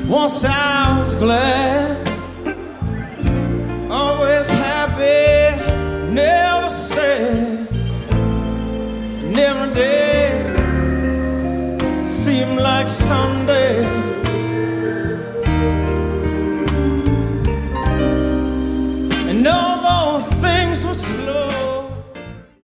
Once I was glad, always happy, never sad, never dead. Seemed like some